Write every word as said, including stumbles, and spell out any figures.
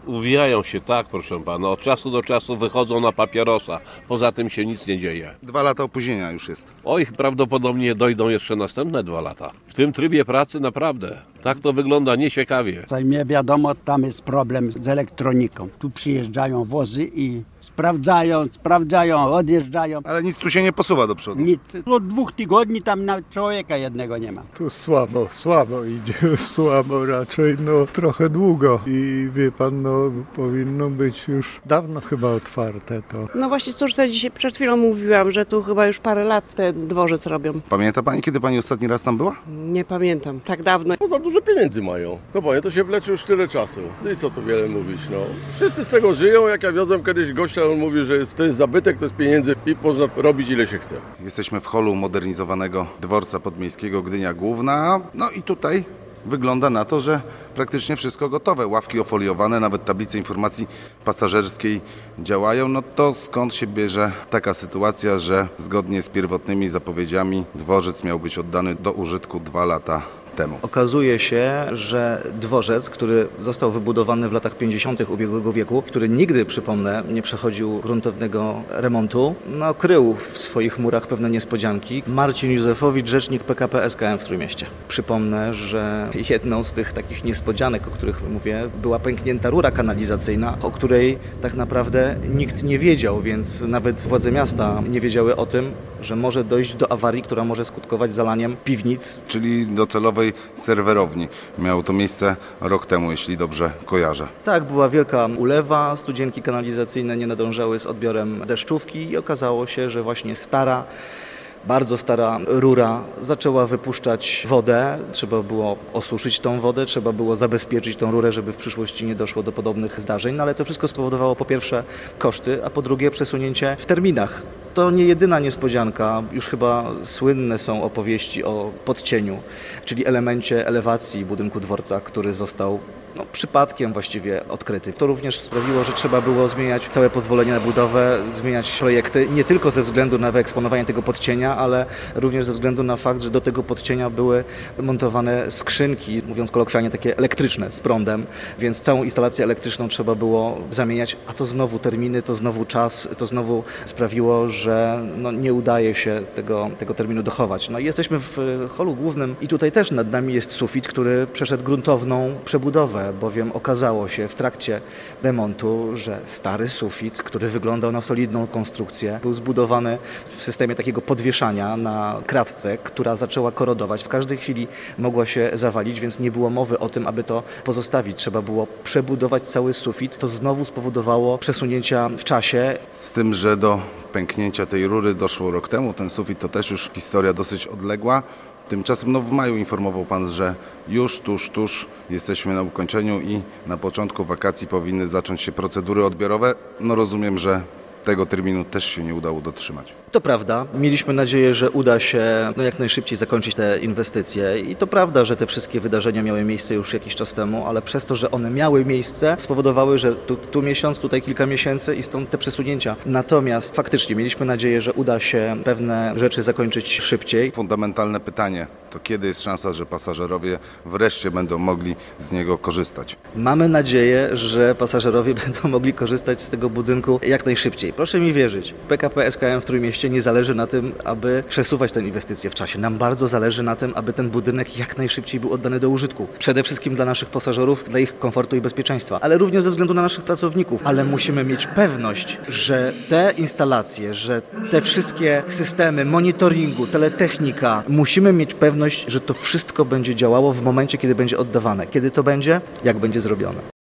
Uwijają się, tak, proszę pana. Od czasu do czasu wychodzą na papierosa. Poza tym się nic nie dzieje. Dwa lata opóźnienia już jest. Oj, prawdopodobnie dojdą jeszcze następne dwa lata. W tym trybie pracy naprawdę. Tak to wygląda nieciekawie. Co mnie wiadomo, tam jest problem z elektroniką. Tu przyjeżdżają wozy i sprawdzają, sprawdzają, odjeżdżają. Ale nic tu się nie posuwa do przodu. Nic. Od dwóch tygodni tam nawet człowieka jednego nie ma. Tu słabo, słabo idzie, słabo raczej, no trochę długo i wie pan, no powinno być już dawno chyba otwarte to. No właśnie córce dzisiaj przed chwilą mówiłam, że tu chyba już parę lat ten dworzec robią. Pamięta pani, kiedy pani ostatni raz tam była? Nie pamiętam, tak dawno. No za dużo pieniędzy mają. No panie, to się wleczy już tyle czasu. I co tu wiele mówić, no. Wszyscy z tego żyją, jak ja wiozłem kiedyś gościa, on mówi, że jest, to jest zabytek, to jest pieniędzy i można robić ile się chce. Jesteśmy w holu modernizowanego dworca podmiejskiego Gdynia Główna. No i tutaj wygląda na to, że praktycznie wszystko gotowe. Ławki ofoliowane, nawet tablice informacji pasażerskiej działają. No to skąd się bierze taka sytuacja, że zgodnie z pierwotnymi zapowiedziami dworzec miał być oddany do użytku dwa lata temu. Okazuje się, że dworzec, który został wybudowany w latach pięćdziesiątych ubiegłego wieku, który nigdy, przypomnę, nie przechodził gruntownego remontu, no, krył w swoich murach pewne niespodzianki. Marcin Józefowicz, rzecznik P K P S K M w Trójmieście. Przypomnę, że jedną z tych takich niespodzianek, o których mówię, była pęknięta rura kanalizacyjna, o której tak naprawdę nikt nie wiedział, więc nawet władze miasta nie wiedziały o tym, że może dojść do awarii, która może skutkować zalaniem piwnic. Czyli docelowej serwerowni. Miało to miejsce rok temu, jeśli dobrze kojarzę. Tak, była wielka ulewa, studzienki kanalizacyjne nie nadążały z odbiorem deszczówki i okazało się, że właśnie stara, bardzo stara rura zaczęła wypuszczać wodę. Trzeba było osuszyć tą wodę, trzeba było zabezpieczyć tą rurę, żeby w przyszłości nie doszło do podobnych zdarzeń. No ale to wszystko spowodowało po pierwsze koszty, a po drugie przesunięcie w terminach. To nie jedyna niespodzianka, już chyba słynne są opowieści o podcieniu, czyli elemencie elewacji budynku dworca, który został no, przypadkiem właściwie odkryty. To również sprawiło, że trzeba było zmieniać całe pozwolenie na budowę, zmieniać projekty, nie tylko ze względu na wyeksponowanie tego podcienia, ale również ze względu na fakt, że do tego podcienia były montowane skrzynki, mówiąc kolokwialnie, takie elektryczne z prądem, więc całą instalację elektryczną trzeba było zamieniać, a to znowu terminy, to znowu czas, to znowu sprawiło, że no, nie udaje się tego, tego terminu dochować. No i jesteśmy w holu głównym i tutaj też nad nami jest sufit, który przeszedł gruntowną przebudowę, bowiem okazało się w trakcie remontu, że stary sufit, który wyglądał na solidną konstrukcję, był zbudowany w systemie takiego podwieszania na kratce, która zaczęła korodować. W każdej chwili mogła się zawalić, więc nie było mowy o tym, aby to pozostawić. Trzeba było przebudować cały sufit. To znowu spowodowało przesunięcia w czasie. Z tym, że do pęknięcia tej rury doszło rok temu. Ten sufit to też już historia dosyć odległa. Tymczasem no, w maju informował pan, że już tuż, tuż jesteśmy na ukończeniu i na początku wakacji powinny zacząć się procedury odbiorowe. No rozumiem, że tego terminu też się nie udało dotrzymać. To prawda. Mieliśmy nadzieję, że uda się no, jak najszybciej zakończyć te inwestycje i to prawda, że te wszystkie wydarzenia miały miejsce już jakiś czas temu, ale przez to, że one miały miejsce, spowodowały, że tu, tu miesiąc, tutaj kilka miesięcy i stąd te przesunięcia. Natomiast faktycznie mieliśmy nadzieję, że uda się pewne rzeczy zakończyć szybciej. Fundamentalne pytanie to kiedy jest szansa, że pasażerowie wreszcie będą mogli z niego korzystać? Mamy nadzieję, że pasażerowie będą mogli korzystać z tego budynku jak najszybciej. Proszę mi wierzyć, P K P S K M w Trójmieście nie zależy na tym, aby przesuwać tę inwestycję w czasie. Nam bardzo zależy na tym, aby ten budynek jak najszybciej był oddany do użytku. Przede wszystkim dla naszych pasażerów, dla ich komfortu i bezpieczeństwa, ale również ze względu na naszych pracowników. Ale musimy mieć pewność, że te instalacje, że te wszystkie systemy monitoringu, teletechnika, musimy mieć pewność, że to wszystko będzie działało w momencie, kiedy będzie oddawane. Kiedy to będzie? Jak będzie zrobione.